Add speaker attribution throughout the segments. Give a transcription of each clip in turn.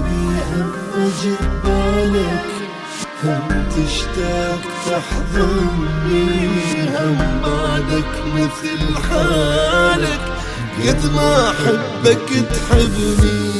Speaker 1: حبيبي هم جبالك، هم تشتاق تحضني، هم بعدك مثل حالك قد ما أحبك تحبني.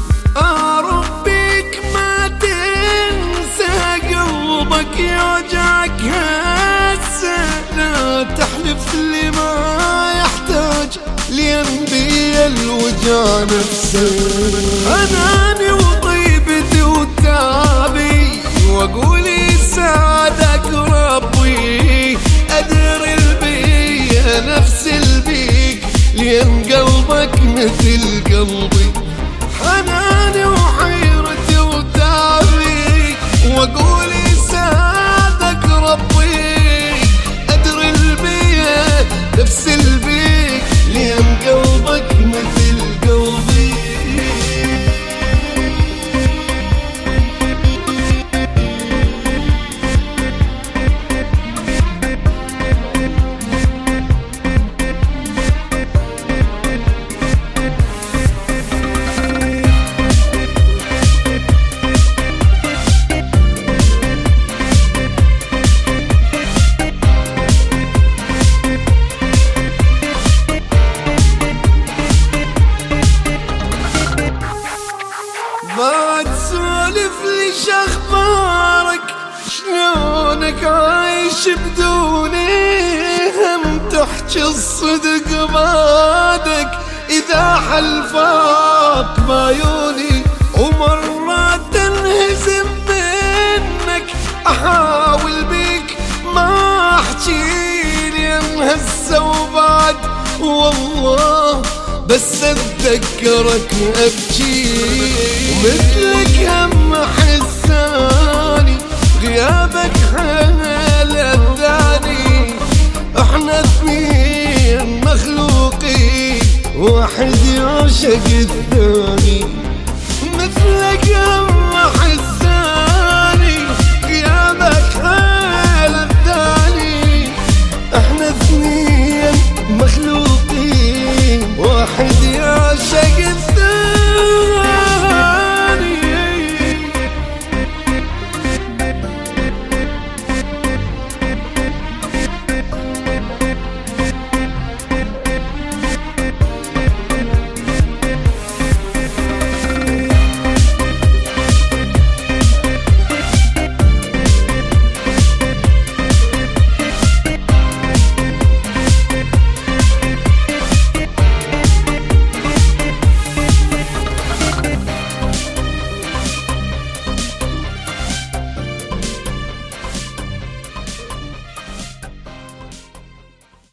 Speaker 2: ربك ما تنسى قلبك يوجعك هسه، لا تحلف لي ما يحتاج لينبي الوجع نفسه. أناني وطيبتي وتعبي واقول يساعدك ربي، ادري البي نفس البيك لين قلبك مثل قلبي. حناني وحيرتي وتعبي واقول يساعدك ربي، ادري البي نفس البيك لين قلبك مثل قلبي. ما تسولف لي شخبارك، شلونك عايش بدوني، هم تحكي الصدق بعدك إذا حلفاك بعيوني. ومرات تنهزم منك أحاول بيك ما أحكي لين هسه وبعد والله بس اتذكرك ابكي. ومثلك هم حساني غيابك حال الثاني، احنا اثنين مخلوقين واحد يعشق الثاني. مثلك